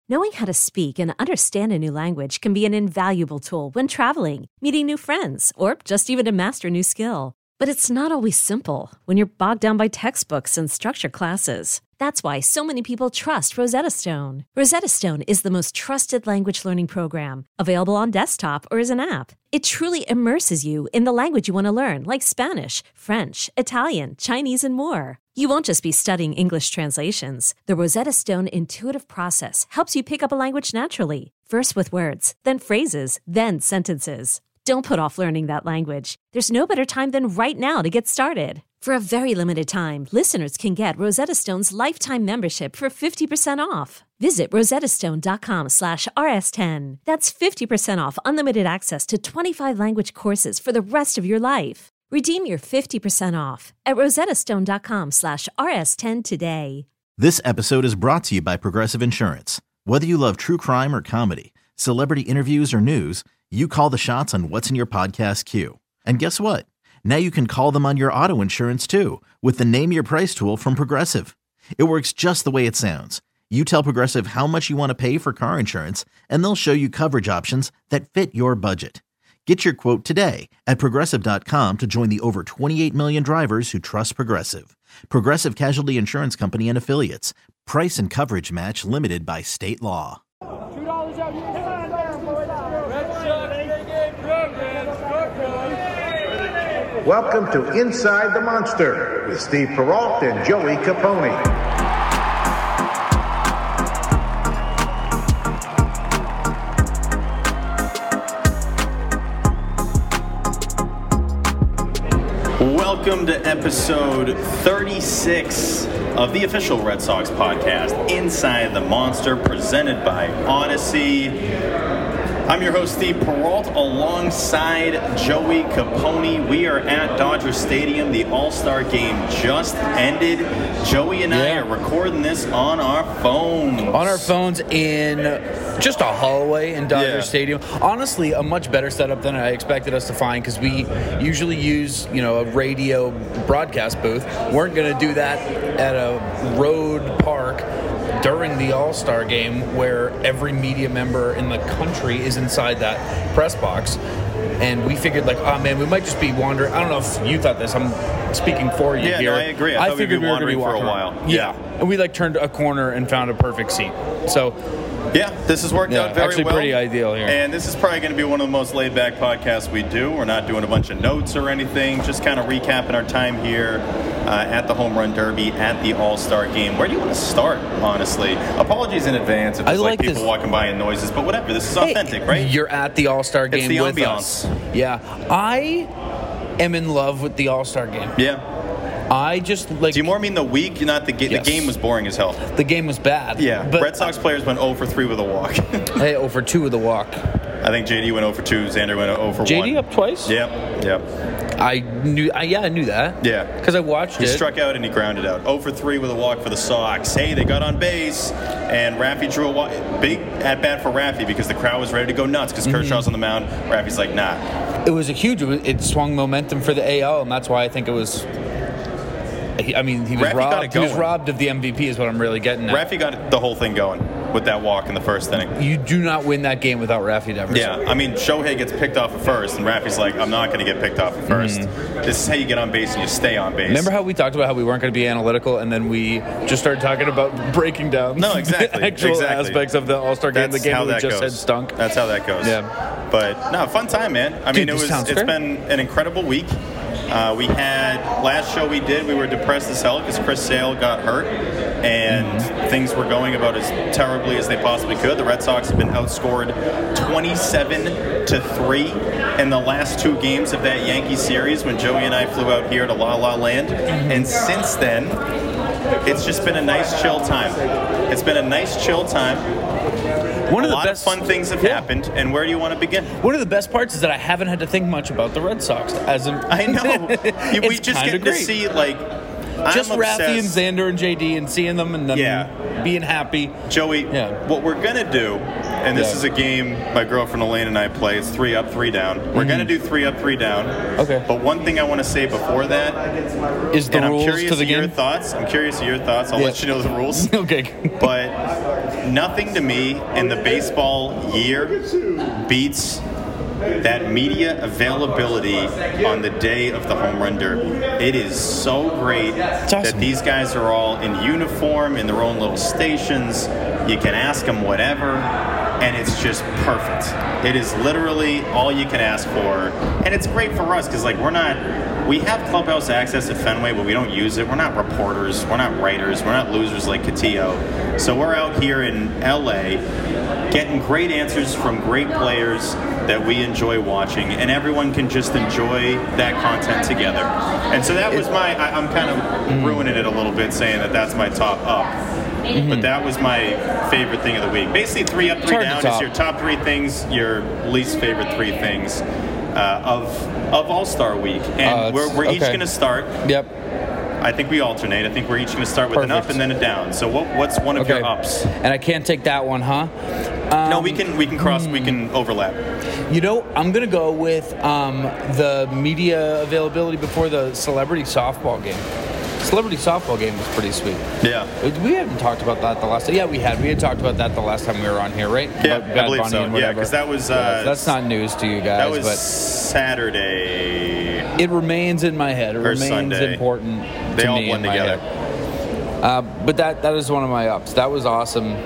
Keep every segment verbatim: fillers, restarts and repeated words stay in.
Knowing how to speak and understand a new language can be an invaluable tool when traveling, meeting new friends, or just even to master a new skill. But it's not always simple when you're bogged down by textbooks and structured classes. That's why so many people trust Rosetta Stone. Rosetta Stone is the most trusted language learning program, available on desktop or as an app. It truly immerses you in the language you want to learn, like Spanish, French, Italian, Chinese, and more. You won't just be studying English translations. The Rosetta Stone intuitive process helps you pick up a language naturally, first with words, then phrases, then sentences. Don't put off learning that language. There's no better time than right now to get started. For a very limited time, listeners can get Rosetta Stone's lifetime membership for fifty percent off. Visit rosettastone.com slash rs10. That's fifty percent off unlimited access to twenty-five language courses for the rest of your life. Redeem your fifty percent off at rosettastone.com slash rs10 today. This episode is brought to you by Progressive Insurance. Whether you love true crime or comedy, celebrity interviews or news, you call the shots on what's in your podcast queue. And guess what? Now you can call them on your auto insurance too with the Name Your Price tool from Progressive. It works just the way it sounds. You tell Progressive how much you want to pay for car insurance, and they'll show you coverage options that fit your budget. Get your quote today at Progressive dot com to join the over twenty-eight million drivers who trust Progressive. Progressive Casualty Insurance Company and Affiliates. Price and coverage match limited by state law. two dollars out here. Welcome to Inside the Monster with Steve Perrault and Joey Capone. Welcome to episode thirty-six of the official Red Sox podcast, Inside the Monster, presented by Odyssey. I'm your host, Steve Perrault, alongside Joey Capone. We are at Dodger Stadium. The All-Star game just ended. Joey and I yeah. are recording this on our phones. On our phones in just a hallway in Dodger yeah. Stadium. Honestly, a much better setup than I expected us to find, because we usually use, you know, a radio broadcast booth. Weren't going to do that at a road park during the All-Star game where every media member in the country is inside that press box. And we figured, like, oh, man, we might just be wandering. I don't know if you thought this. I'm speaking for you yeah, here. Yeah, no, I agree. I, I figured we'd be we were going to be for a walking while. around. Yeah. yeah. And we, like, turned a corner and found a perfect seat. So... yeah, this has worked yeah, out very actually well. Pretty ideal here. And this is probably going to be one of the most laid-back podcasts we do. We're not doing a bunch of notes or anything, just kind of recapping our time here uh, at the Home Run Derby, at the All-Star Game. Where do you want to start, honestly? Apologies in advance if there's like, like people this. walking by and noises, but whatever. This is authentic, hey, right? You're at the All-Star Game it's the with ambiance. us. Yeah. I am in love with the All-Star Game. Yeah. I just like. Do you more mean the week? Not the game. Yes. The game was boring as hell. The game was bad. Yeah. But Red Sox players went zero for three with a walk. Hey, zero for two with a walk. I think J D went zero for two. Xander went zero for one. J D up twice? Yep. Yep. I knew. I, yeah, I knew that. Yeah. Because I watched he it. He struck out and he grounded out. zero for three with a walk for the Sox. Hey, they got on base, and Raffy drew a walk. Big at bat for Raffy because the crowd was ready to go nuts because mm-hmm. Kershaw's on the mound. Raffy's like, nah. It was a huge. It swung momentum for the A L, and that's why I think it was. I mean, he was Raffy robbed. He was robbed of the M V P, is what I'm really getting at. Raffy got the whole thing going with that walk in the first inning. You do not win that game without Raffy Devers. Yeah, I mean, Shohei gets picked off at first, and Raffy's like, I'm not going to get picked off at first. Mm-hmm. This is how you get on base and you stay on base. Remember how we talked about how we weren't going to be analytical, and then we just started talking about breaking down no, exactly, the actual exactly. aspects of the All-Star game, That's the game how that we that just goes. said stunk. That's how that goes. Yeah. But, no, fun time, man. I Dude, mean, it was. It's fair. been an incredible week. Uh, we had, last show we did, we were depressed as hell because Chris Sale got hurt, and mm-hmm. things were going about as terribly as they possibly could. The Red Sox have been outscored twenty-seven to three in the last two games of that Yankee series when Joey and I flew out here to La La Land. Mm-hmm. And since then, it's just been a nice chill time. It's been a nice chill time. One of a the lot best of fun things have yeah. happened, and where do you want to begin? One of the best parts is that I haven't had to think much about the Red Sox. As in, I know. we just get great. to see, like, just I'm Raffy and obsessed. Xander and J D and seeing them and then yeah. being happy. Joey, yeah. what we're going to do, and this yeah. is a game my girlfriend Elaine and I play, it's three up, three down. We're Mm-hmm. going to do three up, three down. Okay. But one thing I want to say before that is the and rules I'm curious to the of your game? thoughts. I'm curious of your thoughts. I'll yeah. let you know the rules. Okay. But nothing to me in the baseball year beats that media availability on the day of the home run derby. It is so great awesome. that these guys are all in uniform, in their own little stations. You can ask them whatever, and it's just perfect. It is literally all you can ask for, and it's great for us because, like, we're not, we have clubhouse access at Fenway, but we don't use it. We're not reporters, we're not writers, we're not losers like Cotillo. So we're out here in L A getting great answers from great players that we enjoy watching, and everyone can just enjoy that content together. And so that was my, I, I'm kind of ruining it a little bit saying that that's my top up. Mm-hmm. But that was my favorite thing of the week. Basically, three up, three down is your top three things, your least favorite three things uh, of of All-Star Week. And uh, we're, we're okay. each going to start. Yep. I think we alternate. I think we're each going to start with Perfect. an up and then a down. So what, what's one of okay. your ups? And I can't take that one, huh? Um, no, we can we can cross, hmm. we can overlap. You know, I'm going to go with um, the media availability before the celebrity softball game. Celebrity softball game was pretty sweet. Yeah. We haven't talked about that the last time. Yeah, we had. We had talked about that the last time we were on here, right? Yeah, about I believe Bunny so. and Yeah, because that was... Uh, yeah, that's not news to you guys. That was but Saturday. It remains in my head. It or remains Sunday. important They to all me blend in my together. head. Uh, but that that is one of my ups. That was awesome.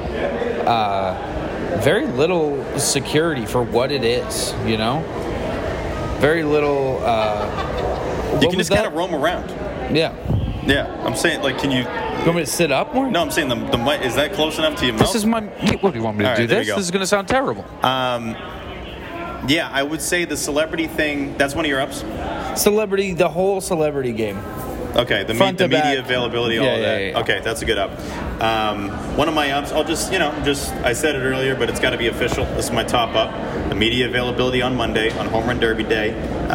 Uh, very little security for what it is, you know? Very little... Uh, you can just kind of roam around. Yeah. Yeah, I'm saying, like, can you... You want me to sit up more? No, I'm saying the, the mic, is that close enough to your mouth? This is my... What do you want me to All do right, there this? we go. This is going to sound terrible. Um, yeah, I would say the celebrity thing, that's one of your ups? Celebrity, the whole celebrity game. Okay, the, me, the media availability, all yeah, of that. Yeah, yeah. Okay, that's a good up. Um, one of my ups, I'll just, you know, just, I said it earlier, but it's got to be official. This is my top up. The media availability on Monday, on Home Run Derby Day.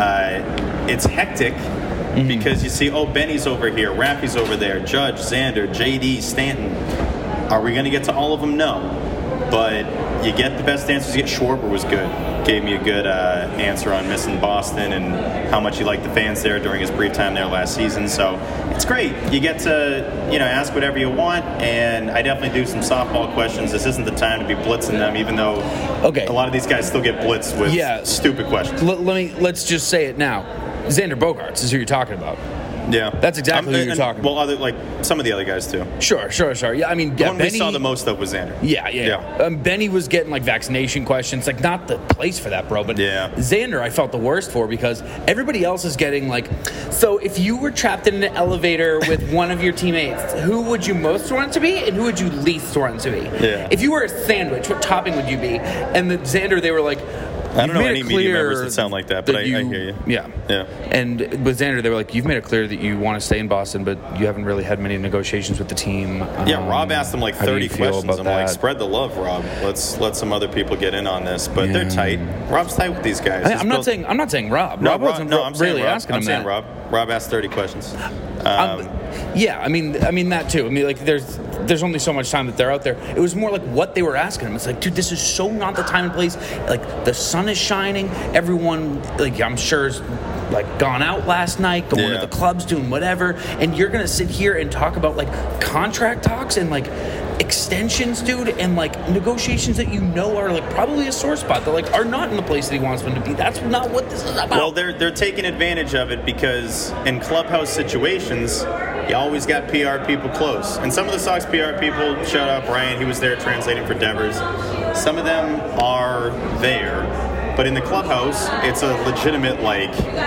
Uh, it's hectic. Mm-hmm. Because you see, oh, Benny's over here, Raffy's over there, Judge, Xander, J D, Stanton. Are we going to get to all of them? No. But you get the best answers. You get Schwarber was good. Gave me a good uh, answer on missing Boston and how much he liked the fans there during his brief time there last season. So it's great. You get to, you know, ask whatever you want. And I definitely do some softball questions. This isn't the time to be blitzing them, even though okay. a lot of these guys still get blitzed with yeah. stupid questions. L- let me, let's just say it now. Xander Bogaerts is who you're talking about. Yeah, that's exactly um, who you're talking well, about. Well, other like some of the other guys too. Sure, sure, sure. Yeah, I mean, the yeah, one Benny, we saw the most of was Xander. Yeah, yeah. yeah. yeah. Um, Benny was getting like vaccination questions, like not the place for that, bro. But yeah. Xander, I felt the worst for because everybody else is getting like. So if you were trapped in an elevator with one of your teammates, who would you most want it to be, and who would you least want it to be? Yeah. If you were a sandwich, what topping would you be? And the Xander, they were like. I don't know any media members that sound like that, but that I, you, I hear you. Yeah. Yeah. And with Xander, they were like, you've made it clear that you want to stay in Boston, but you haven't really had many negotiations with the team. Yeah, um, Rob asked them like thirty questions. I'm that? like, spread the love, Rob. Let's let some other people get in on this. But yeah. they're tight. Rob's tight with these guys. I, I'm not saying I'm not saying Rob. No, Rob wasn't no, I'm really Rob. asking I'm him saying that. Rob. Rob asked thirty questions. Um, um, yeah, I mean, I mean that too. I mean, like, there's there's only so much time that they're out there. It was more like what they were asking him. It's like, dude, this is so not the time and place. Like, the sun is shining. Everyone, like, I'm sure, is like gone out last night, going yeah. to the clubs, doing whatever, and you're gonna sit here and talk about like contract talks and like extensions, dude, and like negotiations that you know are like probably a sore spot that like are not in the place that he wants them to be. That's not what this is about. Well, they're they're taking advantage of it because in clubhouse situations, you always got P R people close. And some of the Sox P R people, shout out Brian, he was there translating for Devers. Some of them are there. But in the clubhouse, it's a legitimate, like,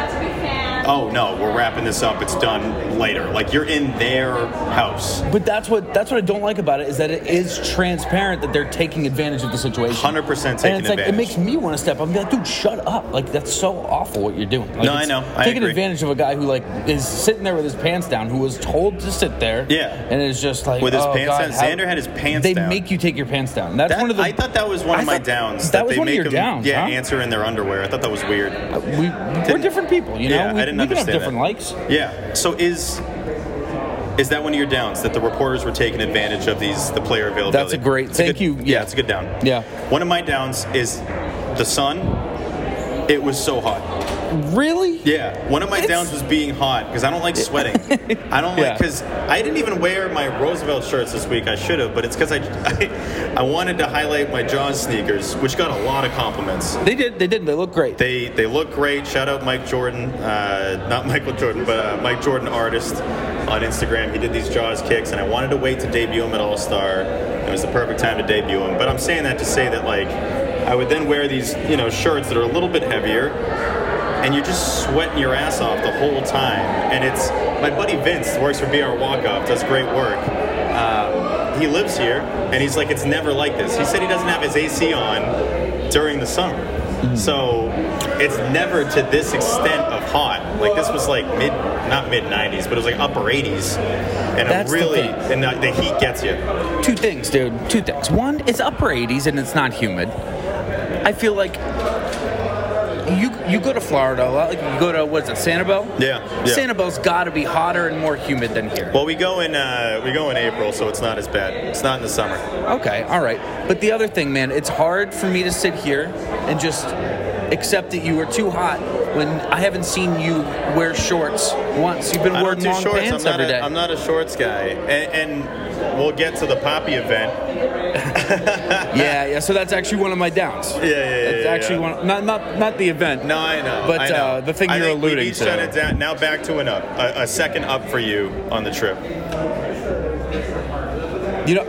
oh, no, we're wrapping this up. It's done later. Like, you're in their house. But that's what that's what I don't like about it, is that it is transparent that they're taking advantage of the situation. one hundred percent taking and it's like, advantage. it makes me want to step up and be like, dude, shut up. Like, that's so awful what you're doing. Like, no, I know. I taking agree. advantage of a guy who, like, is sitting there with his pants down, who was told to sit there. Yeah. And is just like, with his oh, pants God, down? how, Xander had his pants they down. They make you take your pants down. That's that, one of the... I thought that was one I of my thought, downs. That, that was they one make of your them, downs, Yeah, huh? answer in their underwear. I thought that was weird. Uh, we, we're different people, you know? Yeah, we, I didn't we understand can have different that. likes. Yeah. So is... Is that one of your downs, that the reporters were taking advantage of these the player availability? That's a great... It's thank a good, you. Yeah. yeah, it's a good down. Yeah. One of my downs is the sun. It was so hot. Really? Yeah. One of my It's- downs was being hot because I don't like sweating. I don't Yeah. like because I didn't even wear my Roosevelt shirts this week. I should have, but it's because I, I I wanted to highlight my Jaws sneakers, which got a lot of compliments. They did. They did. They look great. They they look great. Shout out Mike Jordan, uh, not Michael Jordan, but uh, Mike Jordan artist on Instagram. He did these Jaws kicks, and I wanted to wait to debut him at All Star. It was the perfect time to debut him. But I'm saying that to say that like I would then wear these you know shirts that are a little bit heavier, and you're just sweating your ass off the whole time. And it's my buddy Vince works for B R Walkoff, does great work. Um, he lives here, and he's like, it's never like this. He said he doesn't have his A C on during the summer. So it's never to this extent of hot. Like this was like mid, not mid nineties, but it was like upper eighties, and That's it the really, thing. and the, the heat gets you. Two things, dude. Two things. One, it's upper eighties and it's not humid. I feel like you you go to Florida a lot. Like you go to what is it, Sanibel? Yeah, yeah. Sanibel's got to be hotter and more humid than here. Well, we go in uh, we go in April, so it's not as bad. It's not in the summer. Okay, all right. But the other thing, man, it's hard for me to sit here and just accept that you were too hot when I haven't seen you wear shorts once. You've been I wearing don't do long shorts. pants I'm not every a, day. I'm not a shorts guy, and, and we'll get to the Poppy event. yeah, yeah. So that's actually one of my downs. Yeah, yeah, yeah. That's yeah, actually yeah. one. Not not not the event. No, I know. But I know. Uh, the thing I you're think alluding we each to. shut it down. Now back to an up, a, a second up for you on the trip. You know,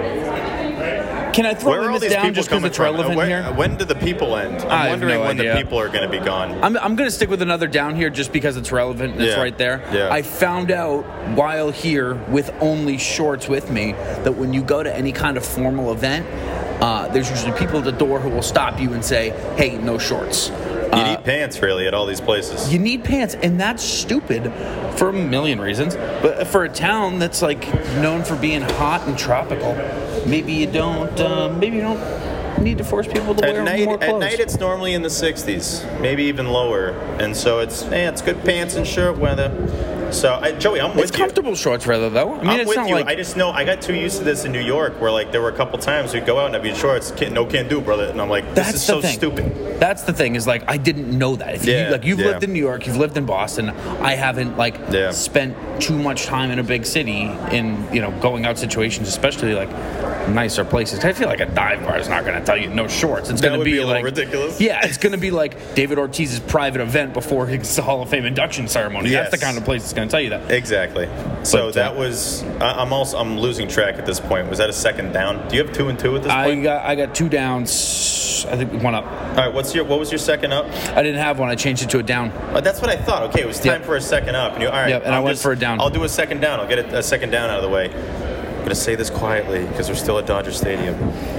can I throw Where are all this these down people just because coming it's from? relevant when, here? When do the people end? I'm I have wondering no when idea. the people are going to be gone. I'm, I'm going to stick with another down here just because it's relevant and it's Yeah. right there. Yeah. I found out while here with only shorts with me that when you go to any kind of formal event, uh, there's usually people at the door who will stop you and say, hey, no shorts. You need pants, really, at all these places. You need pants, and that's stupid for a million reasons. But for a town that's like known for being hot and tropical, maybe you don't. Uh, maybe you don't need to force people to At wear night, more clothes. at night, it's normally in the sixties, maybe even lower, and so it's hey, it's good pants and shirt weather. So, I, Joey, I'm with it's you. comfortable shorts weather, though. I mean, I'm it's with not you. like I just know I got too used to this in New York, where like there were a couple times we'd go out and I'd be in shorts. Can't, no, can't do, brother. And I'm like, this That's is the so thing. stupid. That's the thing is like I didn't know that. If Yeah, you, like you've yeah. lived in New York, you've lived in Boston. I haven't like Yeah. spent too much time in a big city in you know going out situations, especially like nicer places. I feel like a dive bar is not going to tell you no shorts. It's That going to would be a little like ridiculous. Yeah, it's going to be like David Ortiz's private event before his Hall of Fame induction ceremony. Yes. That's the kind of place that's going to tell you that. Exactly. So But, that uh, was. I- I'm also. I'm losing track at this point. Was that a second down? Do you have two and two at this I point? got I got two downs. I think one up. All right. What's your? What was your second up? I didn't have one. I changed it to a down. Uh, that's what I thought. Okay, it was time Yep. for a second up. And you, all right. Yep, and I I'll went just- for a down. I'll do a second down. I'll get a, a second down out of the way. I'm gonna say this quietly because we're still at Dodger Stadium.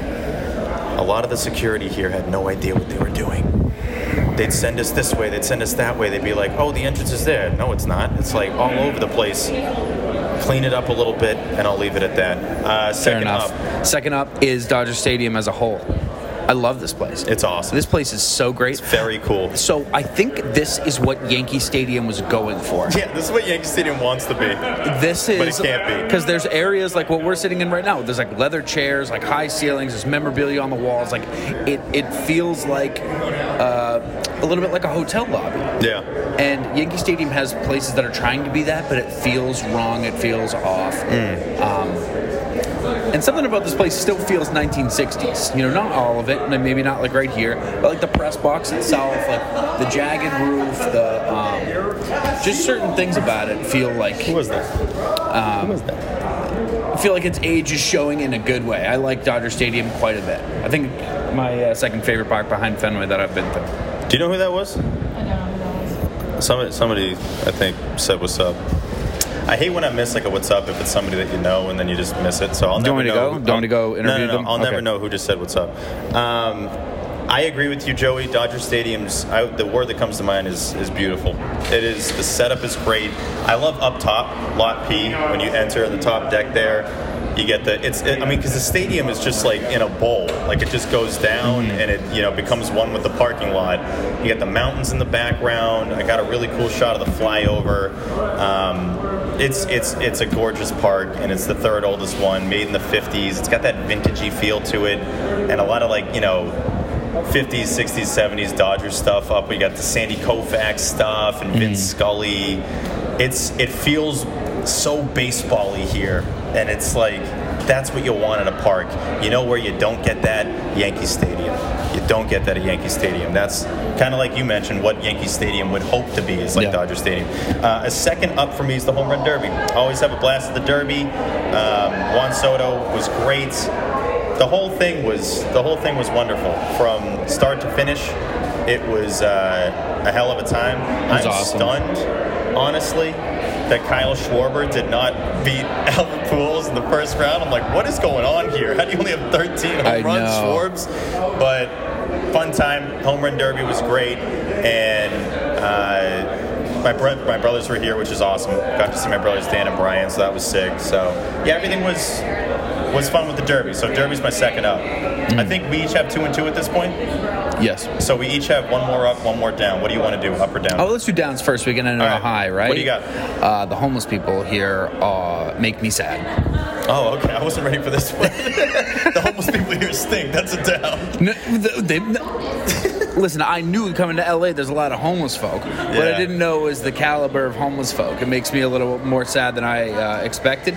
A lot of the security here had no idea what they were doing. They'd send us this way. They'd send us that way. They'd be like, "Oh, the entrance is there." No, it's not. It's like all over the place. Clean it up a little bit, and I'll leave it at that. Uh, Fair second enough. up. Second up is Dodger Stadium as a whole. I love this place. It's awesome. This place is so great. Very cool. So I think this is what Yankee Stadium was going for. Yeah, this is what Yankee Stadium wants to be. This is, But it can't be. because there's areas like what we're sitting in right now. There's like leather chairs, like high ceilings. There's memorabilia on the walls. Like it, it feels like uh, a little bit like a hotel lobby. Yeah. And Yankee Stadium has places that are trying to be that, but it feels wrong. It feels off. Mm. Um, and something about this place still feels nineteen sixties. You know, not all of it, and maybe not like right here, but like the press box itself, like the jagged roof, the um, just certain things about it feel like Who was that? Um, Who was that? I feel like its age is showing in a good way. I like Dodger Stadium quite a bit. I think my uh, second favorite park behind Fenway that I've been to. Do you know who that was? I don't know who that was. Somebody, somebody, I think, said what's up. I hate when I miss like a what's up if it's somebody that you know and then you just miss it. So I'll Do you never want me to know. go? Do you want me to go No, interview no, no, them? I'll never Okay. know who just said what's up. Um, I agree with you, Joey. Dodger Stadium's I, the word that comes to mind is is beautiful. It is the setup is great. I love up top, Lot P. When you enter the top deck there, you get the it's. It, I mean, because the stadium is just like in a bowl. Like it just goes down Mm-hmm. and it you know becomes one with the parking lot. You get the mountains in the background. I got a really cool shot of the flyover. Um, It's it's it's a gorgeous park, and it's the third oldest one, made in the fifties. It's got that vintagey feel to it, and a lot of like you know fifties, sixties, seventies Dodgers stuff up. We got the Sandy Koufax stuff and Vince mm. Scully. It's it feels so baseball-y here, and it's like that's what you want at a park. You know where you don't get that? Yankee Stadium. You don't get that at Yankee Stadium. That's kind of like you mentioned what Yankee Stadium would hope to be is like yeah. Dodger Stadium. Uh, a second up for me is the Home Run Derby. Always have a blast at the Derby. Um, Juan Soto was great. The whole thing was the whole thing was wonderful from start to finish. It was uh, a hell of a time. I'm awesome. stunned, honestly, that Kyle Schwarber did not beat Albert Pujols in the first round. I'm like, what is going on here? How do you only have thirteen home runs, Schwarbs? But fun time. Home Run Derby was great, and uh, my bro- my brothers were here, which is awesome. Got to see my brothers Dan and Brian, so that was sick. So yeah, everything was was fun with the Derby. So Derby's my second up. Mm. I think we each have two and two at this point. Yes. So we each have one more up, one more down. What do you want to do, up or down? Oh, let's do downs first. We can end on a high, right? What do you got? Uh, the homeless people here uh, make me sad. Oh, okay. I wasn't ready for this one. The homeless people here stink. That's a down. No, they, no. Listen, I knew coming to L A there's a lot of homeless folk. Yeah. What I didn't know was the caliber of homeless folk. It makes me a little more sad than I uh, expected.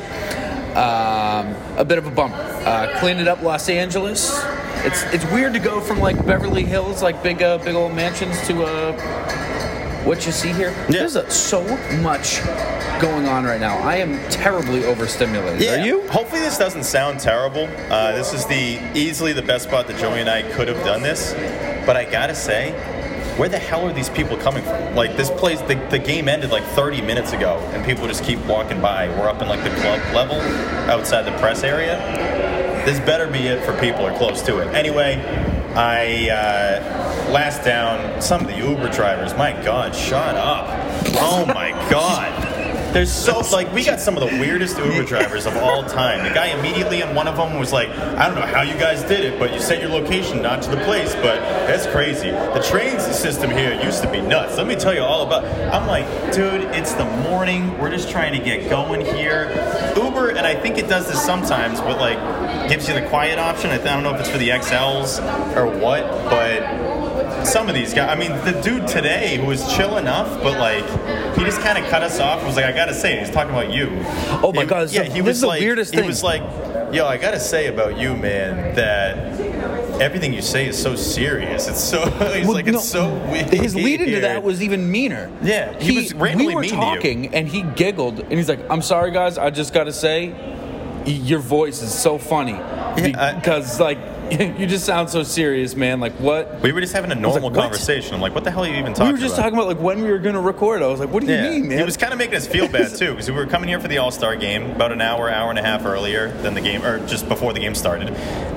Um, a bit of a bummer. Uh, cleaned it up, Los Angeles. It's it's weird to go from like Beverly Hills, like big uh, big old mansions, to uh, what you see here. Yeah. There's a, so much going on right now. I am terribly overstimulated. Yeah. Are you? Hopefully this doesn't sound terrible. Uh, this is the easily the best spot that Joey and I could have done this. But I gotta say, where the hell are these people coming from? Like this place, the, the game ended like thirty minutes ago, and people just keep walking by. We're up in like the club level, outside the press area. This better be it for people or close to it. Anyway, I uh, last down some of the Uber drivers. My God, shut up! Oh my God. There's so, like, we got some of the weirdest Uber drivers of all time. The guy immediately in one of them was like, I don't know how you guys did it, but you set your location not to the place, but that's crazy. The train system here used to be nuts. Let me tell you all about it. I'm like, dude, it's the morning. We're just trying to get going here. Uber, and I think it does this sometimes, but, like, gives you the quiet option. I don't know if it's for the X Ls or what, but some of these guys, I mean, the dude today who was chill enough, but like, he just kind of cut us off and was like, I gotta say, he's talking about you. Oh my he, God, yeah, so, he this was is the like, weirdest he thing. was like, yo, I gotta say about you, man, that everything you say is so serious. It's so, he's well, like, no, it's so weird. His lead into that was even meaner. Yeah, he, he was randomly we were mean talking, to you. And he giggled, and he's like, I'm sorry, guys, I just gotta say, your voice is so funny. Yeah, because, like, you just sound so serious, man. Like, what? We were just having a normal like, conversation. I'm like, what the hell are you even talking about? We were just about? talking about, like, when we were going to record. I was like, what do you yeah. mean, man? It was kind of making us feel bad, too, because we were coming here for the All-Star game about an hour, hour and a half earlier than the game, or just before the game started.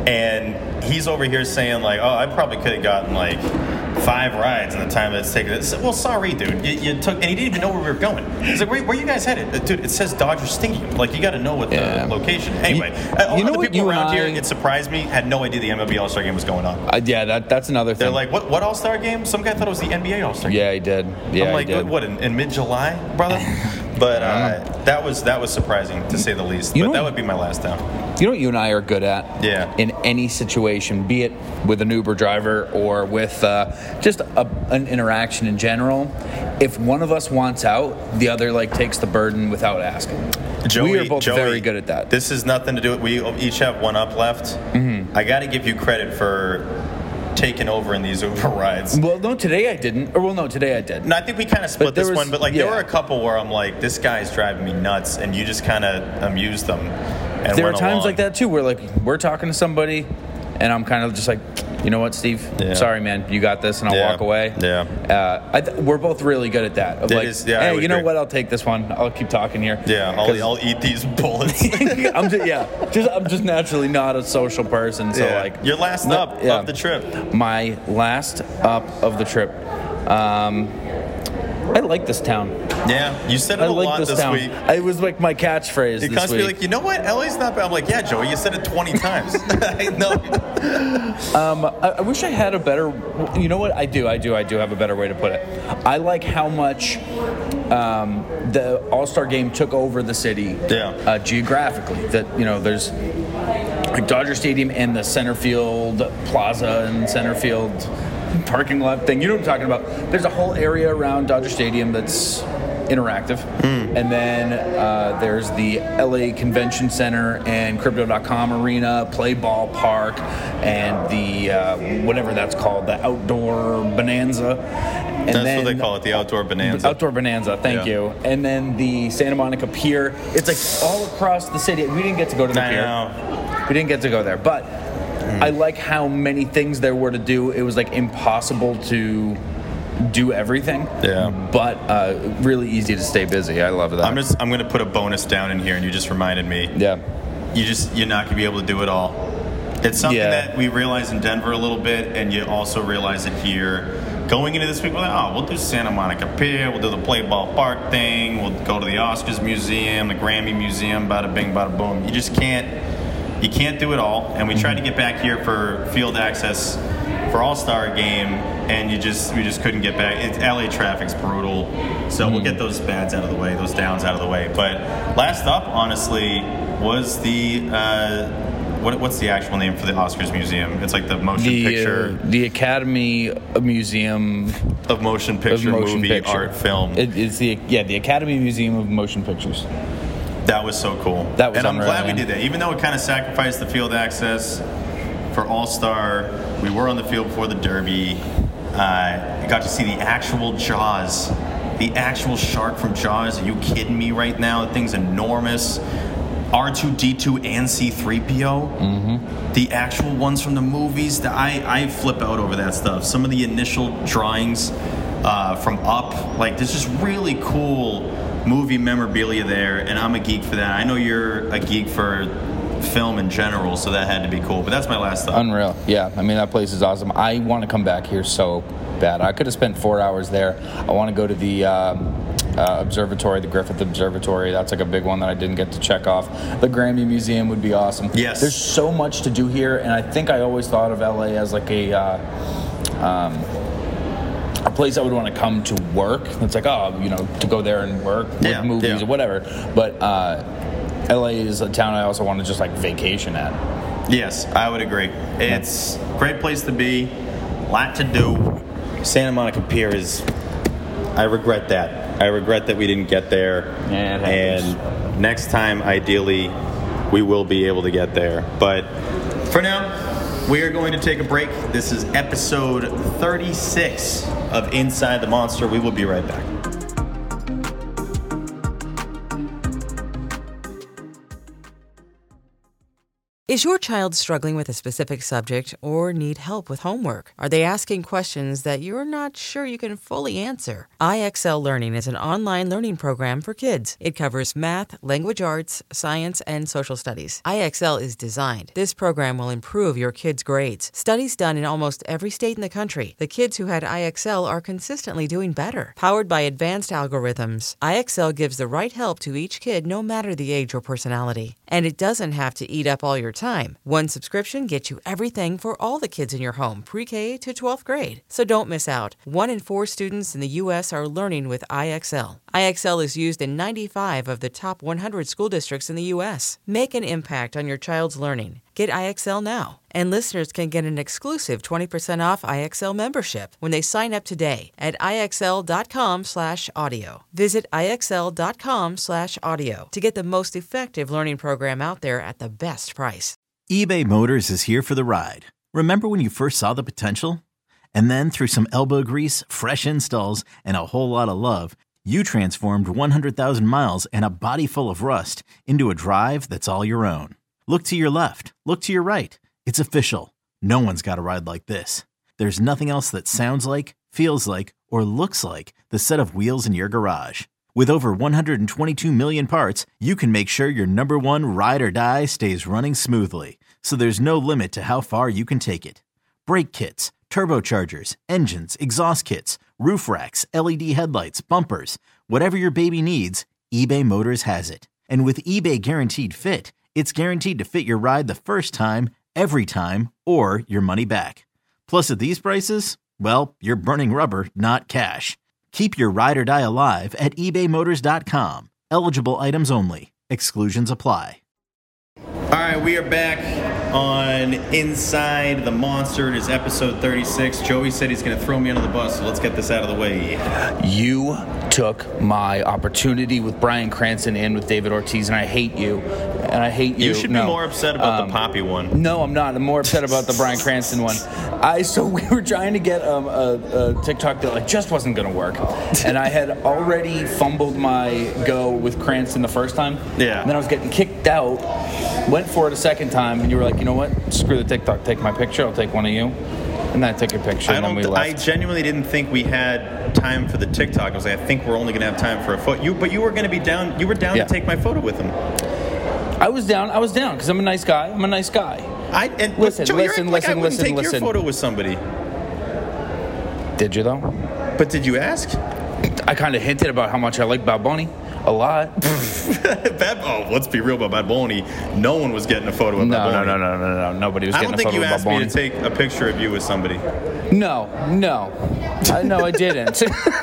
And he's over here saying, like, oh, I probably could have gotten, like, five rides in the time that it's taken. Said, well, sorry, dude. You, you took, and he didn't even know where we were going. He's like, where, where you guys headed? Dude, it says Dodger Stadium. Like, you got to know what yeah. the location. Anyway, you, all you know the people around I, here, it surprised me, had no idea the M L B All-Star game was going on. Uh, yeah, that that's another thing. They're like, what what All-Star game? Some guy thought it was the N B A All-Star game. Yeah, he did. Yeah, I'm like, he did. what, in, in mid-July, brother? But uh, that was that was surprising, to say the least. You but know, that would be my last down. You know what you and I are good at? Yeah. In any situation, be it with an Uber driver or with uh, just a, an interaction in general, if one of us wants out, the other like takes the burden without asking. Joey, we are both Joey, very good at that. This has nothing to do with, we each have one up left. Mm-hmm. I got to give you credit for taking over in these Uber rides. Well, no, today I didn't. Or, well, no, today I did. No, I think we kind of split this was, one, but like yeah. there were a couple where I'm like, this guy's driving me nuts, and you just kind of amused them. And there are went times along. like that too, where like we're talking to somebody, and I'm kind of just like, you know what, Steve? Yeah. Sorry, man, you got this, and I'll yeah. walk away. Yeah. Uh, I th- we're both really good at that. Of it like, is, yeah, hey, you know agree. what? I'll take this one. I'll keep talking here. Yeah, I'll, I'll eat these bullets. I'm just, yeah, just I'm just naturally not a social person. So yeah. like, your last no, up yeah. of the trip. My last up of the trip. Um, I like this town. Yeah, you said it I a like lot this, this town. week. It was like my catchphrase You this constantly week. like, you know what? L A's not bad. I'm like, yeah, Joey, you said it twenty times. I know. Um, I, I wish I had a better. You know what? I do. I do. I do have a better way to put it. I like how much um, the All-Star Game took over the city. Yeah. Uh, geographically, that you know, there's like Dodger Stadium and the center field plaza and center field parking lot thing. You know what I'm talking about? There's a whole area around Dodger Stadium that's interactive. Mm. And then uh, there's the L A Convention Center and Crypto dot com Arena, Play Ball Park, and the, uh, whatever that's called, the Outdoor Bonanza. And that's then, what they call it, the Outdoor Bonanza. Outdoor Bonanza, thank yeah. you. And then the Santa Monica Pier. It's like all across the city. We didn't get to go to the I pier. know. We didn't get to go there. But mm. I like how many things there were to do. It was like impossible to do everything. Yeah. But uh, really easy to stay busy. I love that. I'm just I'm gonna put a bonus down in here, and you just reminded me. Yeah. You just you're not gonna be able to do it all. It's something yeah. that we realize in Denver a little bit, and you also realize it here. Going into this week, we're like, oh, we'll do Santa Monica Pier, we'll do the Play Ball Park thing, we'll go to the Oscars Museum, the Grammy Museum, bada bing, bada boom. You just can't, you can't do it all. And we tried to get back here for field access for All-Star Game, and you just, we just couldn't get back. It, L A traffic's brutal, so mm-hmm. we'll get those bads out of the way, those downs out of the way. But last up, honestly, was the. Uh, What, what's the actual name for the Oscars Museum? It's like the motion the, picture... Uh, the Academy Museum... Of motion picture, of motion movie, picture. art, film. It, it's the Yeah, the Academy Museum of Motion Pictures. That was so cool. That was And I'm unreal, glad man. we did that. Even though it kind of sacrificed the field access for All-Star, we were on the field before the Derby. Uh, got to see the actual Jaws. The actual shark from Jaws. Are you kidding me right now? The thing's enormous. R two D two and C three P O, mm-hmm. the actual ones from the movies, that I, I flip out over that stuff. Some of the initial drawings uh, from Up, like there's just really cool movie memorabilia there, and I'm a geek for that. I know you're a geek for film in general, so that had to be cool, but that's my last thought. Unreal. Yeah, I mean, that place is awesome. I want to come back here so bad. I could have spent four hours there. I want to go to the... Um, Uh, observatory, the Griffith Observatory. That's like a big one that I didn't get to check off. The Grammy Museum would be awesome. Yes. There's so much to do here, and I think I always thought of L A as like a uh, um, a place I would want to come to work. It's like, oh, you know, to go there and work with yeah, movies yeah. or whatever. But uh, L A is a town I also want to just like vacation at. Yes, I would agree. It's a great place to be, a lot to do. Santa Monica Pier is, I regret that. I regret that we didn't get there. Yeah, it happens. And next time, ideally, we will be able to get there. But for now, we are going to take a break. This is episode thirty-six of Inside the Monster. We will be right back. Is your child struggling with a specific subject or need help with homework? Are they asking questions that you're not sure you can fully answer? I X L Learning is an online learning program for kids. It covers math, language arts, science, and social studies. I X L is designed. This program will improve your kids' grades. Studies done in almost every state in the country. The kids who had I X L are consistently doing better. Powered by advanced algorithms, I X L gives the right help to each kid no matter the age or personality. And it doesn't have to eat up all your time. One subscription gets you everything for all the kids in your home, pre-K to twelfth grade. So don't miss out. One in four students in the U S are learning with I X L. I X L is used in ninety-five of the top one hundred school districts in the U S. Make an impact on your child's learning. Get I X L now. And listeners can get an exclusive twenty percent off I X L membership when they sign up today at IXL.com slash audio. Visit IXL.com slash audio to get the most effective learning program out there at the best price. eBay Motors is here for the ride. Remember when you first saw the potential? And then through some elbow grease, fresh installs, and a whole lot of love, you transformed one hundred thousand miles and a body full of rust into a drive that's all your own. Look to your left. Look to your right. It's official. No one's got a ride like this. There's nothing else that sounds like, feels like, or looks like the set of wheels in your garage. With over one hundred twenty-two million parts, you can make sure your number one ride or die stays running smoothly. So there's no limit to how far you can take it. Brake kits, turbochargers, engines, exhaust kits, roof racks, L E D headlights, bumpers, whatever your baby needs, eBay Motors has it. And with eBay Guaranteed Fit, it's guaranteed to fit your ride the first time, every time, or your money back. Plus, at these prices, well, you're burning rubber, not cash. Keep your ride or die alive at ebay motors dot com. Eligible items only. Exclusions apply. All right, we are back on Inside the Monster. It is episode thirty-six. Joey said he's going to throw me under the bus, so let's get this out of the way. You took my opportunity with Bryan Cranston and with David Ortiz, and I hate you. And I hate you. You should no. be more upset about um, the Poppy one. No, I'm not. I'm more upset about the Bryan Cranston one. I so we were trying to get um, a, a TikTok that like just wasn't going to work, and I had already fumbled my go with Cranston the first time. Yeah. And then I was getting kicked out. Went for it a second time, and you were like, you know what? Screw the TikTok. Take my picture. I'll take one of you. And then I took your picture, I and then don't. we left. I genuinely didn't think we had time for the TikTok. I was like, I think we're only going to have time for a photo. You, but you were going to be down. You were down Yeah. to take my photo with him. I was down. I was down because I'm a nice guy. I'm a nice guy. I and Listen, Joey, listen, like I listen, wouldn't listen, take listen. your photo with somebody. Did you though? But did you ask? I kind of hinted about how much I like Bad Bunny. A lot. Bad, oh, let's be real about Bad Bunny. No one was getting a photo of No, Bad no, Bunny. no, no, no, no. Nobody was I getting don't a think photo you with Bad asked me Bunny. to take a picture of you with somebody. No, no. I no, I didn't.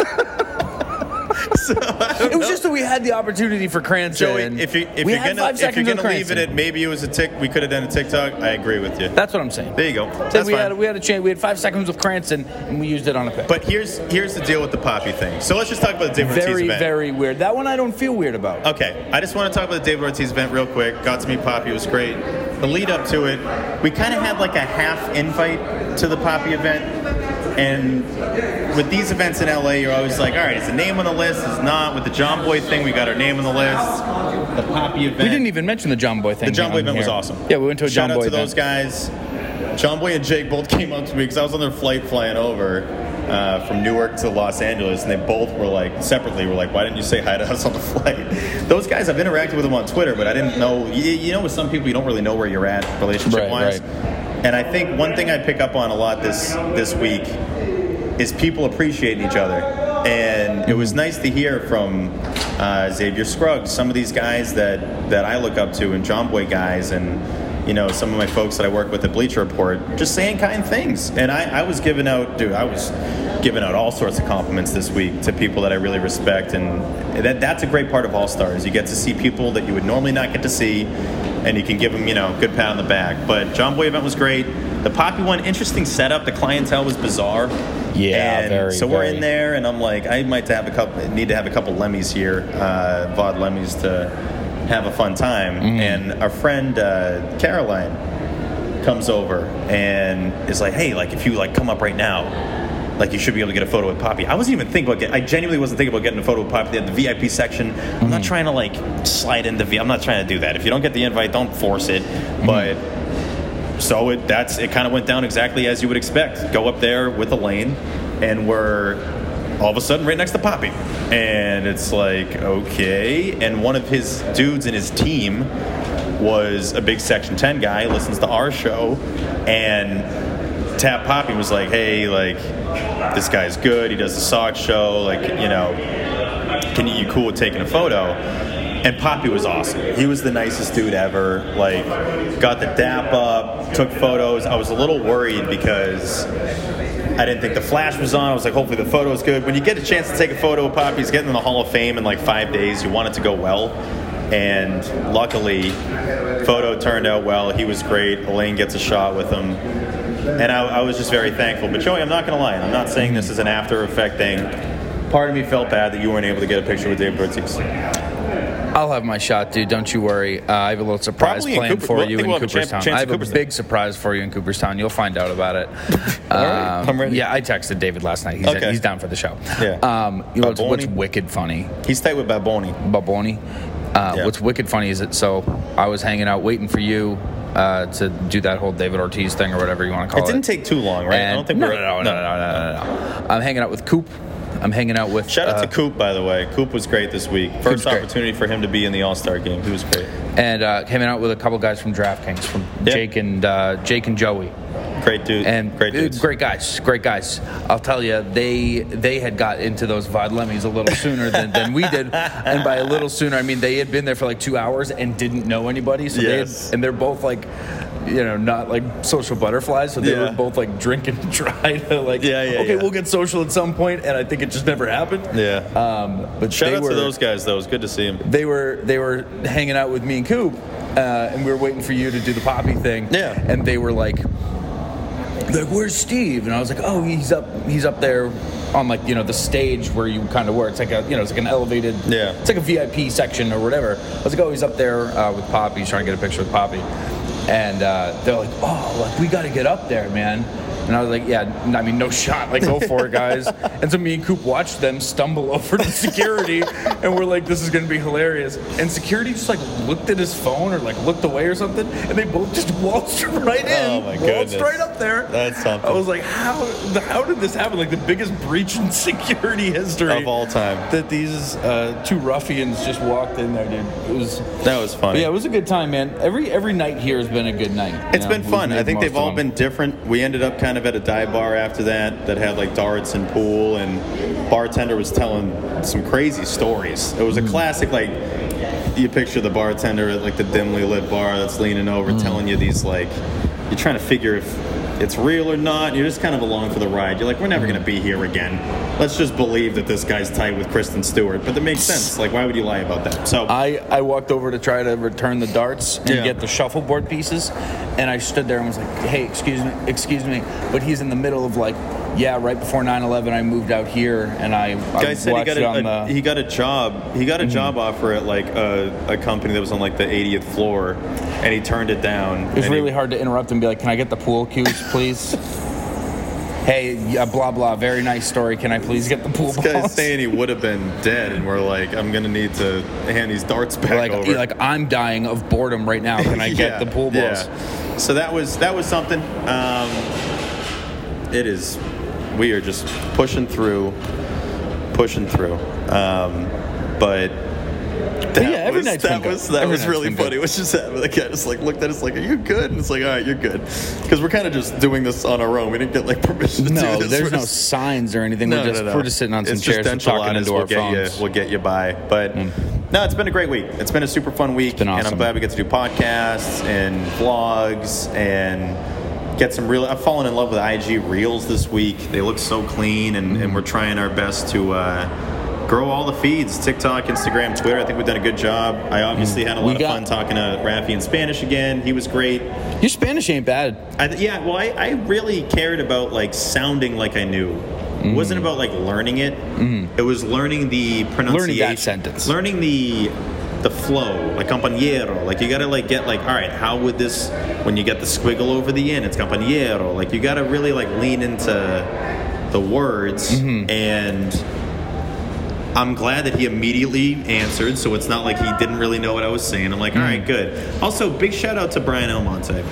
So, I don't It was know. just that we had the opportunity for Cranston. Joey, if you if we you're had gonna five if you're seconds gonna with leave it Cranston. at maybe it was a tick, we could have done a TikTok. I agree with you. That's what I'm saying. There you go. Then That's we fine. had we had a chance. We had five seconds with Cranston, and we used it on a pic. But here's here's the deal with the Poppy thing. So let's just talk about the David Ortiz very, event. very weird. That one I don't feel weird about. Okay, I just want to talk about the David Ortiz event real quick. Got to meet Poppy, it was great. The lead up to it, we kind of had like a half invite to the Poppy event. And with these events in L A, you're always like, all right, is the name on the list? Is not. With the John Boy thing, we got our name on the list. The Poppy event. We didn't even mention the John Boy thing. The John Boy on event was here. awesome. Yeah, we went to a Shout John out Boy to event. those guys. John Boy and Jake both came up to me because I was on their flight flying over uh, from Newark to Los Angeles, and they both were like, separately, were like, why didn't you say hi to us on the flight? Those guys, I've interacted with them on Twitter, but I didn't know. You, you know, with some people, you don't really know where you're at relationship-wise. Right, right. And I think one thing I pick up on a lot this this week is people appreciating each other. And it was nice to hear from uh, Xavier Scruggs, some of these guys that, that I look up to, and John Boy guys, and you know, some of my folks that I work with at Bleacher Report, just saying kind things. And I, I was giving out, dude, I was giving out all sorts of compliments this week to people that I really respect. And that that's a great part of All-Stars. You get to see people that you would normally not get to see, and you can give them, you know, a good pat on the back. But John Boy event was great. The Poppy one, interesting setup. The clientele was bizarre. Yeah, and very, so we're very. in there, and I'm like, I might have a couple, need to have a couple Lemmys here, uh, V O D Lemmys, to have a fun time. Mm-hmm. And our friend uh, Caroline comes over and is like, hey, like if you like come up right now, like you should be able to get a photo with Poppy. I wasn't even thinking about getting, I genuinely wasn't thinking about getting a photo with Poppy. They had the V I P section. Mm-hmm. I'm not trying to like slide into V. I'm not trying to do that. If you don't get the invite, don't force it. Mm-hmm. But so it that's it kind of went down exactly as you would expect. Go up there with Elaine, and we're all of a sudden right next to Poppy. And it's like, okay. And one of his dudes in his team was a big Section ten guy, listens to our show, and tapped Poppy, was like, hey, like, this guy's good. He does the Sock show. Like, you know, can you, you cool with taking a photo? And Poppy was awesome. He was the nicest dude ever. Like, got the dap up, took photos. I was a little worried because I didn't think the flash was on. I was like, hopefully the photo's good. When you get a chance to take a photo of Poppy, he's getting in the Hall of Fame in like five days. You want it to go well. And luckily, photo turned out well. He was great. Elaine gets a shot with him. And I, I was just very thankful. But Joey, I'm not going to lie. I'm not saying this is an after effect thing. Part of me felt bad that you weren't able to get a picture with David Ortiz. I'll have my shot, dude. Don't you worry. Uh, I have a little surprise Probably in planned Cooper- for well, you think in we'll have a Cooperstown. chance- chance I have in a Cooperstown. big surprise for you in Cooperstown. You'll find out about it. All right, I'm ready. Yeah, I texted David last night. He's, Okay. he's down for the show. Yeah. Um, you know what's, what's Baboni? wicked funny? He's tight with Baboni. Baboni. Uh, Yeah. What's wicked funny is that so I was hanging out waiting for you uh, to do that whole David Ortiz thing or whatever you want to call It it. didn't take too long, right? And I don't think no, we're no, no, no, no, no, no, no. I'm hanging out with Coop. I'm hanging out with. Shout out uh, to Coop, by the way. Coop was great this week. Coop's First great. opportunity for him to be in the All-Star game. He was great. and uh, hanging out with a couple guys from DraftKings, from Yeah. Jake and uh, Jake and Joey. Great dude. And great dudes. great guys, great guys. I'll tell you, they they had got into those V O D Lemmys a little sooner than, than we did, and by a little sooner, I mean they had been there for like two hours and didn't know anybody. So Yes. they had, and they're both like, you know, not like social butterflies. So they Yeah. were both like drinking and trying to like, Yeah, yeah, okay, yeah. we'll get social at some point, and I think it just never happened. Yeah. Um, but Shout they out were, to those guys, though. It was good to see him. They were they were hanging out with me and Coop, uh, and we were waiting for you to do the Poppy thing. Yeah. And they were like, like, where's Steve? And I was like, oh, he's up, he's up there on like, you know, the stage where you kind of were. It's like a, you know, it's like an elevated, yeah. It's like a V I P section or whatever. I was like, oh, he's up there uh, with Poppy. He's trying to get a picture with Poppy. And uh, they're like, oh, like, we got to get up there, man. And I was like, yeah, I mean, no shot. Like, go for it, guys. And so me and Coop watched them stumble over to security, and we're like, this is going to be hilarious. And security just, like, looked at his phone or, like, looked away or something, and they both just waltzed right in. Oh, my goodness. Waltzed right up there. That's something. I was like, how how did this happen? Like, the biggest breach in security history. Of all time. That these uh, two ruffians just walked in there, dude. It was... That was funny. Yeah, it was a good time, man. Every every night here has been a good night. It's know? been fun. I think they've all them. been different. We ended up kind of at a dive bar after that that had like darts and pool, and bartender was telling some crazy stories. It was a classic, like, you picture the bartender at like the dimly lit bar that's leaning over mm. telling you these, like, you're trying to figure if it's real or not. You're just kind of along for the ride. You're like, we're never going to be here again. Let's just believe that this guy's tight with Kristen Stewart. But that makes sense. Like, why would you lie about that? So I, I walked over to try to return the darts and yeah. get the shuffleboard pieces, and I stood there and was like, hey, excuse me, excuse me. But he's in the middle of like, yeah, right before nine eleven, I moved out here, and I, Guy I said he got it a, on a, the... he got a job. He got a mm-hmm. job offer at like a, a company that was on like the eightieth floor, and he turned it down. It was really he, hard to interrupt and be like, can I get the pool cues, please? Hey, uh, blah, blah, very nice story. Can I please get the pool balls? This guy's saying he would have been dead, and we're like, I'm going to need to hand these darts back like, over. Like, I'm dying of boredom right now. Can I yeah, get the pool balls? Yeah. So that was that was something. Um, it is, we are just pushing through, pushing through. Um, but... That yeah, every was, night's that been was good. that every was really funny. It was just that the guy just like looked at us like, "Are you good?" And it's like, "All right, you're good," because we're kind of just doing this on our own. We didn't get like permission to no, do this. there's we're no just, signs or anything. No, we're just no, no. we're just sitting on some it's chairs and talking into we'll our get phones. You, we'll get you by. But mm. no, it's been a great week. It's been a super fun week, awesome. And I'm glad we get to do podcasts and vlogs and get some real. I've fallen in love with I G Reels this week. They look so clean, and, mm. and we're trying our best to. Uh, Grow all the feeds, TikTok, Instagram, Twitter. I think we've done a good job. I obviously had a lot we of got, fun talking to Rafi in Spanish again. He was great. Your Spanish ain't bad. I, yeah, well, I, I really cared about like sounding like I knew. Mm-hmm. It wasn't about like learning it. Mm-hmm. It was learning the pronunciation. Learning that sentence. Learning the the flow, like compañero. Like you gotta like get like, all right, how would this, when you get the squiggle over the end, it's compañero. Like you gotta really like lean into the words mm-hmm. and... I'm glad that he immediately answered, so it's not like he didn't really know what I was saying. I'm like, all right, good. Also, big shout out to Brian Almonte.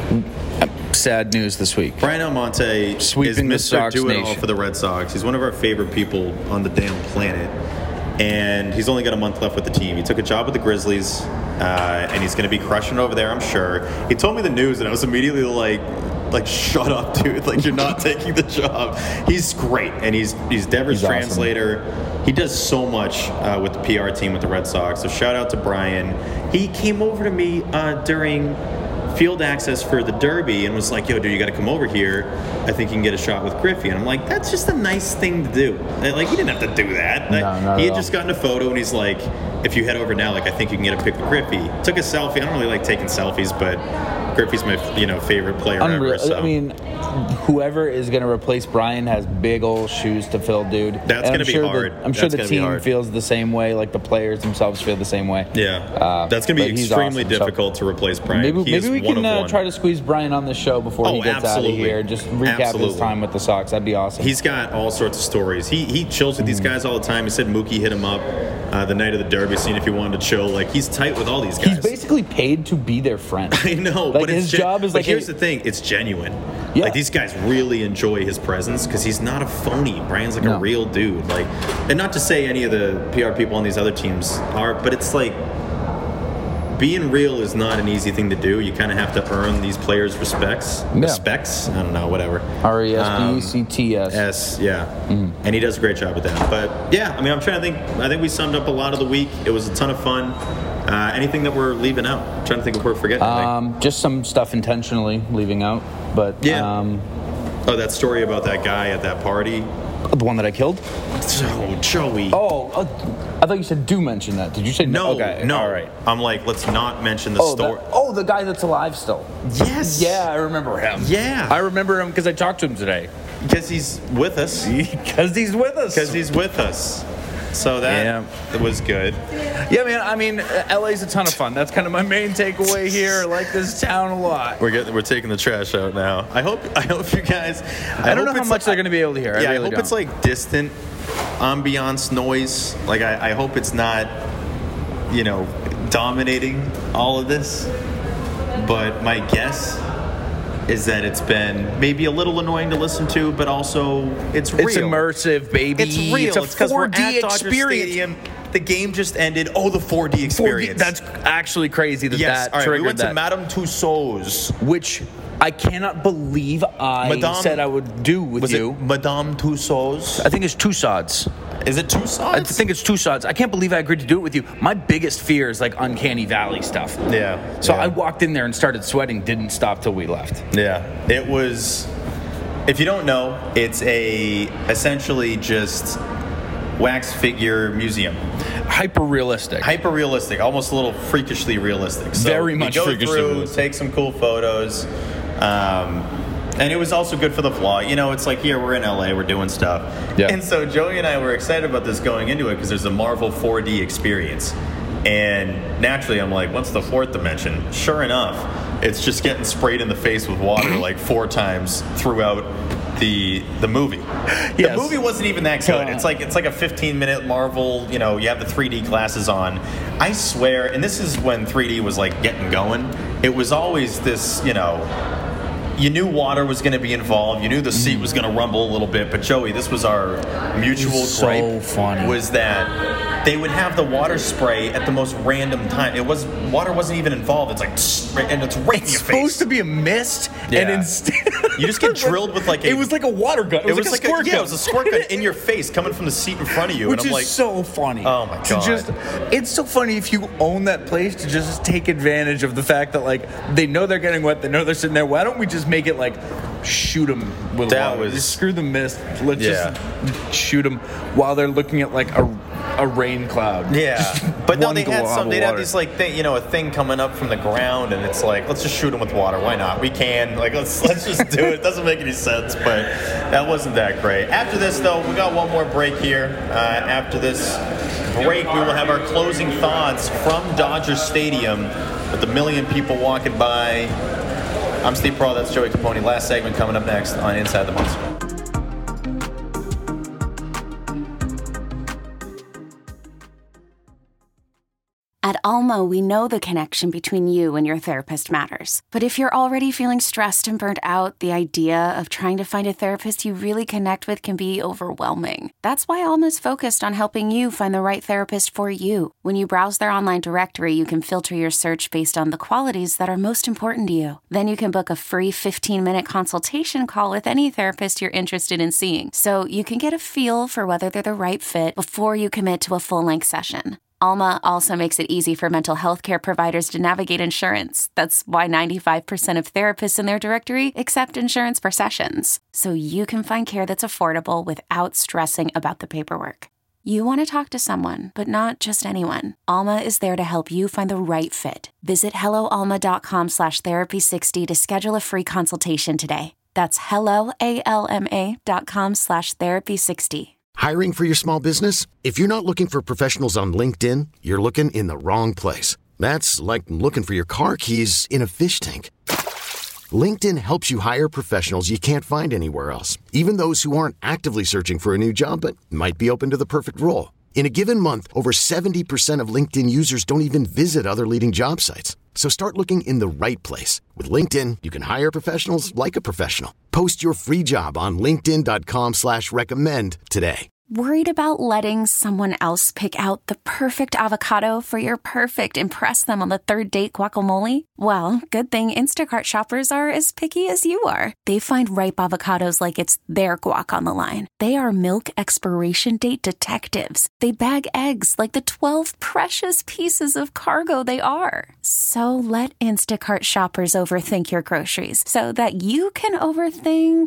Sad news this week. Brian Almonte Sweeping is Mister the Sox Do-It-All Nation. for the Red Sox. He's one of our favorite people on the damn planet. And he's only got a month left with the team. He took a job with the Grizzlies, uh, and he's going to be crushing over there, I'm sure. He told me the news, and I was immediately like, like, shut up, dude. Like, you're not taking the job. He's great, and he's he's Devers' he's translator. Awesome. He does so much uh, with the P R team with the Red Sox. So shout out to Brian. He came over to me uh, during field access for the Derby and was like, yo, dude, you got to come over here. I think you can get a shot with Griffey. And I'm like, that's just a nice thing to do. Like, he didn't have to do that. Like, no, not he had at just all. gotten a photo, and he's like, if you head over now, like, I think you can get a pic with Griffey. Took a selfie. I don't really like taking selfies, but Griffey's my, you know, favorite player Unreal. ever. So. I mean, whoever is going to replace Brian has big old shoes to fill, dude. That's going to be sure hard. The, I'm sure That's the team feels the same way, like the players themselves feel the same way. Yeah. Uh, That's going to be extremely awesome. difficult so to replace Brian. Maybe, he maybe we one can uh, one. try to squeeze Brian on the show before oh, he gets absolutely. out of here. Just recap absolutely. his time with the Sox. That'd be awesome. He's got all sorts of stories. He he chills with mm. these guys all the time. He said Mookie hit him up uh, the night of the Derby, seeing if he wanted to chill. Like, he's tight with all these guys. He's basically paid to be their friend. I know, like but his it's gen- job is but like. here's a, the thing: it's genuine. Yeah. Like, these guys really enjoy his presence because he's not a phony. Brian's like no. a real dude. Like, and not to say any of the P R people on these other teams are, but it's like being real is not an easy thing to do. You kind of have to earn these players' respects. Yeah. Respects? I don't know, whatever. R E S P E C T S. Um, S, yeah. Mm. And he does a great job with that. But, yeah, I mean, I'm trying to think. I think we summed up a lot of the week. It was a ton of fun. Uh, anything that we're leaving out? I'm trying to think if we're forgetting anything. Um, just some stuff intentionally leaving out. But, yeah. um, Oh, that story about that guy at that party? The one that I killed? Oh, Joey. Oh, uh, I thought you said do mention that. Did you say no? No, okay, no. All right. I'm like, let's not mention the Oh, story. that, oh, the guy that's alive still. Yes. Yeah, I remember him. Yeah. I remember him because I talked to him today. Because he's with us. Because he's with us. Because he's with us. So that yeah. was good. Yeah, man. I mean, L A's a ton of fun. That's kind of my main takeaway here. I like this town a lot. We're getting, we're taking the trash out now. I hope I hope you guys. I, I don't know how much like, they're going to be able to hear. Yeah, I, really I hope don't. it's like distant ambiance noise. Like I, I hope it's not, you know, dominating all of this. But my guess is that it's been maybe a little annoying to listen to, but also it's real. It's immersive, baby. It's real. It's a four D we're at Dodger experience. Stadium. The game just ended. Oh, the four D experience. four D, that's actually crazy that yes. that All right, triggered we went that. to Madame Tussauds, which I cannot believe I Madame, said I would do with was you. It Madame Tussauds? I think it's Tussauds. Is it Tussauds? I think it's Tussauds. I can't believe I agreed to do it with you. My biggest fear is like Uncanny Valley stuff. Yeah. So yeah. I walked in there and started sweating, didn't stop till we left. Yeah. It was, if you don't know, it's a essentially just wax figure museum. Hyper realistic. Hyper realistic, almost a little freakishly realistic. So Very much you go freakishly through, realistic. take some cool photos. Um, And it was also good for the vlog. You know, it's like here, we're in L A, we're doing stuff. Yeah. And so Joey and I were excited about this going into it because there's a Marvel four D experience. And naturally, I'm like, what's the fourth dimension? Sure enough, it's just getting sprayed in the face with water like four times throughout the the movie. Yes. The movie wasn't even that good. God. It's like it's like a fifteen minute Marvel, you know, you have the three D glasses on. I swear, and this is when three D was like getting going, it was always this, you know, you knew water was going to be involved. You knew the seat was going to rumble a little bit. But Joey, this was our mutual So gripe. funny. Was that they would have the water spray at the most random time. It was water wasn't even involved. It's like tss, right- and it's right in It's your supposed face. to be a mist, Yeah. and instead You just get drilled with like a. it was like a water gun. It was, like, a squirt yeah, gun. it was a squirt gun in your face coming from the seat in front of you, Which and I'm is like, so funny. Oh, my To God. just, it's so funny if you own that place to just take advantage of the fact that like they know they're getting wet, they know they're sitting there. Why don't we just make it like shoot them with That water? was- Just screw the mist. Let's Yeah. just shoot them while they're looking at like a a rain cloud. Yeah, Just but no, one they had glob some. of They'd have water. these like, thing, you know, a thing coming up from the ground, and it's like, let's just shoot them with water. Why not? We can. Like, let's let's just do it. It doesn't make any sense, but that wasn't that great. After this, though, we got one more break here. Uh, after this break, we will have our closing thoughts from Dodger Stadium with a million people walking by. I'm Steve Perrault. That's Joey Capone. Last segment coming up next on Inside the Monster. At Alma, we know the connection between you and your therapist matters. But if you're already feeling stressed and burnt out, the idea of trying to find a therapist you really connect with can be overwhelming. That's why Alma's focused on helping you find the right therapist for you. When you browse their online directory, you can filter your search based on the qualities that are most important to you. Then you can book a free fifteen-minute consultation call with any therapist you're interested in seeing, so you can get a feel for whether they're the right fit before you commit to a full-length session. Alma also makes it easy for mental health care providers to navigate insurance. That's why ninety-five percent of therapists in their directory accept insurance for sessions, so you can find care that's affordable without stressing about the paperwork. You want to talk to someone, but not just anyone. Alma is there to help you find the right fit. Visit helloalma.com slash therapy60 to schedule a free consultation today. That's helloalma dot com slash therapy60. Hiring for your small business? If you're not looking for professionals on LinkedIn, you're looking in the wrong place. That's like looking for your car keys in a fish tank. LinkedIn helps you hire professionals you can't find anywhere else, even those who aren't actively searching for a new job but might be open to the perfect role. In a given month, over seventy percent of LinkedIn users don't even visit other leading job sites. So start looking in the right place. With LinkedIn, you can hire professionals like a professional. Post your free job on linkedin.com slash recommend today. Worried about letting someone else pick out the perfect avocado for your perfect impress them on the third date guacamole? Well, good thing Instacart shoppers are as picky as you are. They find ripe avocados like it's their guac on the line. They are milk expiration date detectives. They bag eggs like the twelve precious pieces of cargo they are. So let Instacart shoppers overthink your groceries so that you can overthink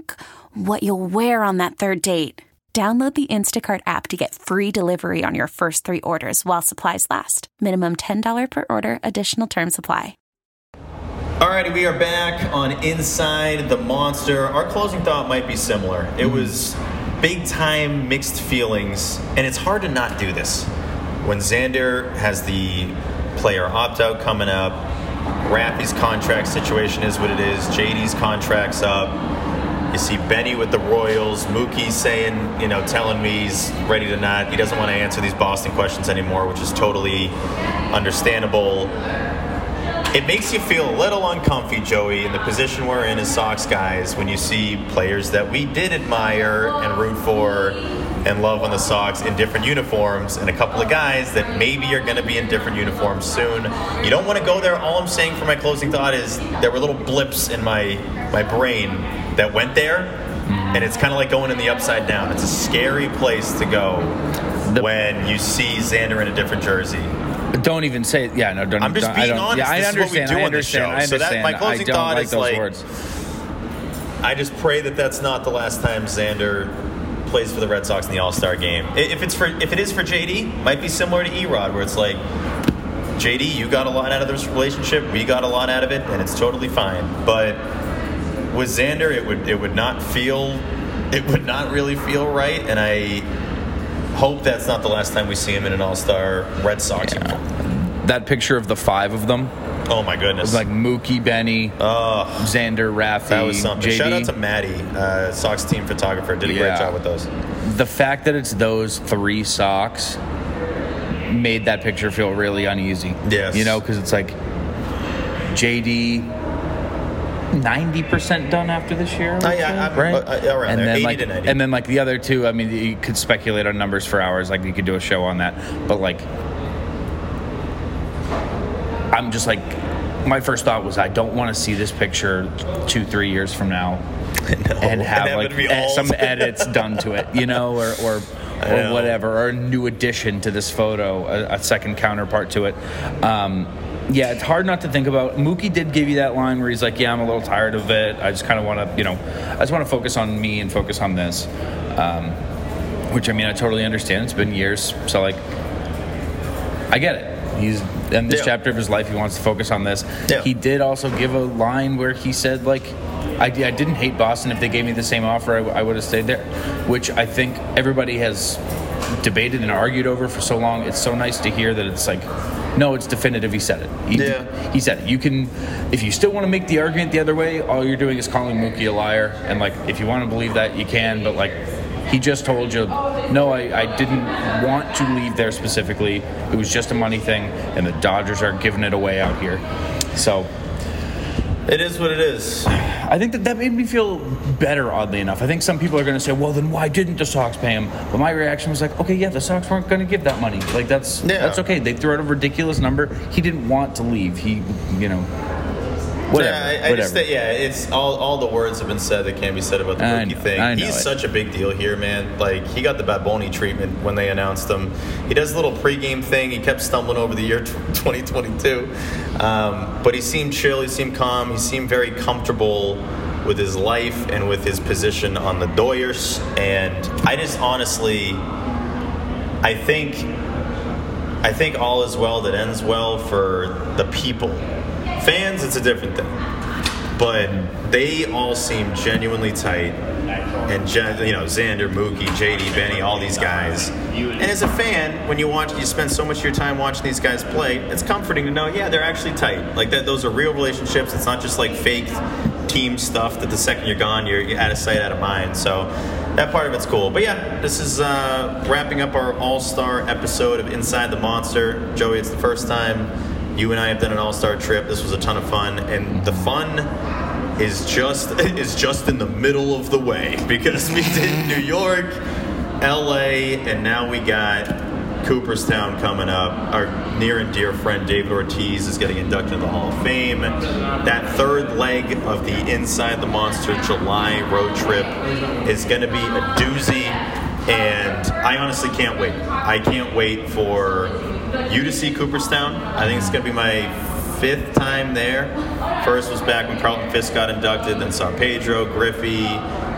what you'll wear on that third date. Download the Instacart app to get free delivery on your first three orders while supplies last. Minimum ten dollars per order. Additional terms apply. Alrighty, we are back on Inside the Monster. Our closing thought might be similar. It was big time mixed feelings, and it's hard to not do this. When Xander has the player opt-out coming up, Raffy's contract situation is what it is, J D's contract's up, you see Benny with the Royals, Mookie saying, you know, telling me he's ready to not, he doesn't want to answer these Boston questions anymore, which is totally understandable. It makes you feel a little uncomfy, Joey, in the position we're in as Sox guys when you see players that we did admire and root for and love on the Sox in different uniforms, and a couple of guys that maybe are going to be in different uniforms soon. You don't want to go there. All I'm saying for my closing thought is there were little blips in my, my brain that went there, and it's kind of like going in the upside down. It's a scary place to go the, when you see Xander in a different jersey. Don't even say it. Yeah, no, don't. I'm just don't, being I honest. Yeah, I this understand. Is what we do I on this show. I understand. So that my closing I don't thought like is those like, words. I just pray that that's not the last time Xander plays for the Red Sox in the All-Star game. If it's for, if it is for J D, might be similar to E-Rod, where it's like, J D, you got a lot out of this relationship, we got a lot out of it, and it's totally fine. But with Xander, it would it would not feel, it would not really feel right, and I hope that's not the last time we see him in an All-Star Red Sox yeah. uniform. That picture of the five of them. Oh my goodness! It was like Mookie, Benny, uh, Xander, Raffy, that was something. J D. Shout out to Maddie, uh, Sox team photographer, did a yeah. great job with those. The fact that it's those three Sox made that picture feel really uneasy. Yes, you know, because it's like J D. ninety percent done after this year, oh, yeah, I'm, right? Uh, around and there, then eighty like, to ninety. And then like the other two, I mean, you could speculate on numbers for hours. Like you could do a show on that, but like, I'm just like, my first thought was I don't want to see this picture two, three years from now, and have, and have like ed- some edits done to it, you know, or or, or whatever, or a new addition to this photo, a, a second counterpart to it. Um, Yeah, it's hard not to think about. Mookie did give you that line where he's like, yeah, I'm a little tired of it. I just kind of want to, you know, I just want to focus on me and focus on this. Um, which, I mean, I totally understand. It's been years. So, like, I get it. He's in this yeah. chapter of his life. He wants to focus on this. Yeah. He did also give a line where he said, like, I, I didn't hate Boston. If they gave me the same offer, I, I would have stayed there. Which I think everybody has debated and argued over for so long. It's so nice to hear that it's like, no, it's definitive. He said it. He, yeah. he said it. You can, if you still want to make the argument the other way, all you're doing is calling Mookie a liar. And, like, if you want to believe that, you can. But, like, he just told you, no, I, I didn't want to leave there specifically. It was just a money thing, and the Dodgers are giving it away out here. So it is what it is. I think that that made me feel better, oddly enough. I think some people are going to say, well, then why didn't the Sox pay him? But my reaction was like, okay, yeah, the Sox weren't going to give that money. Like, that's yeah. that's okay. They threw out a ridiculous number. He didn't want to leave. He, you know, whatever. Yeah, I, I whatever. Just think, yeah, it's all all the words have been said that can't be said about the Mookie thing. I know He's it. such a big deal here, man. Like, he got the Bad Bunny treatment when they announced him. He does a little pregame thing. He kept stumbling over the year twenty twenty-two. Um, but he seemed chill. He seemed calm. He seemed very comfortable with his life and with his position on the Doyers. And I just honestly, I think, I think all is well that ends well for the people. Fans, it's a different thing. But they all seem genuinely tight. And, gen- you know, Xander, Mookie, J D, Benny, all these guys. And as a fan, when you watch, you spend so much of your time watching these guys play, it's comforting to know, yeah, they're actually tight. Like, that, those are real relationships. It's not just like fake team stuff that the second you're gone, you're, you're out of sight, out of mind. So that part of it's cool. But yeah, this is uh, wrapping up our all-star episode of Inside the Monster. Joey, it's the first time you and I have done an all-star trip. This was a ton of fun. And the fun is just is just in the middle of the way, because we did New York, L A, and now we got Cooperstown coming up. Our near and dear friend David Ortiz is getting inducted into the Hall of Fame. That third leg of the Inside the Monster July road trip is going to be a doozy, and I honestly can't wait. I can't wait for you to see Cooperstown. I think it's going to be my fifth time there. First was back when Carlton Fisk got inducted, then saw Pedro, Griffey,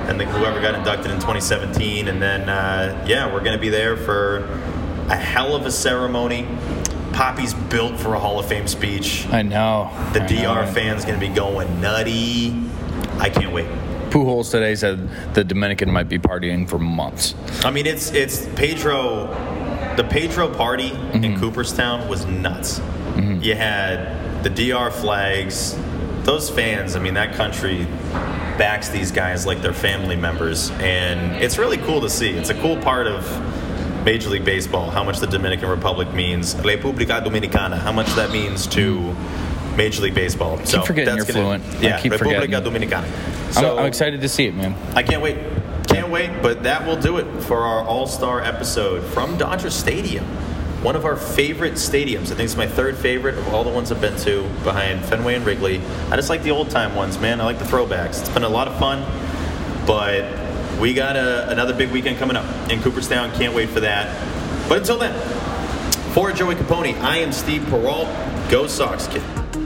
and then whoever got inducted in twenty seventeen. And then, uh, yeah, we're going to be there for a hell of a ceremony. Poppy's built for a Hall of Fame speech. I know. The I D R know. fans going to be going nutty. I can't wait. Pujols today said the Dominican might be partying for months. I mean, it's it's Pedro. The Pedro party mm-hmm. in Cooperstown was nuts. Mm-hmm. You had the D R flags. Those fans, I mean, that country backs these guys like they're family members. And it's really cool to see. It's a cool part of Major League Baseball, how much the Dominican Republic means. República Dominicana, how much that means to Major League Baseball. I keep so forgetting that's you're gonna, fluent. Yeah, I keep República forgetting. Dominicana. So, I'm, I'm excited to see it, man. I can't wait. Can't wait, but that will do it for our All-Star episode from Dodger Stadium. One of our favorite stadiums. I think it's my third favorite of all the ones I've been to behind Fenway and Wrigley. I just like the old-time ones, man. I like the throwbacks. It's been a lot of fun, but we got a, another big weekend coming up in Cooperstown. Can't wait for that. But until then, for Joey Capone, I am Steve Perrault. Go Sox, kid.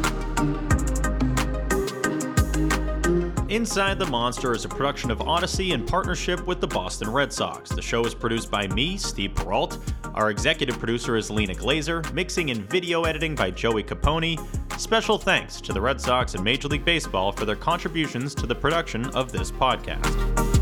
Inside the Monster is a production of Odyssey in partnership with the Boston Red Sox. The show is produced by me, Steve Perrault. Our executive producer is Lena Glazer. Mixing and video editing by Joey Capone. Special thanks to the Red Sox and Major League Baseball for their contributions to the production of this podcast.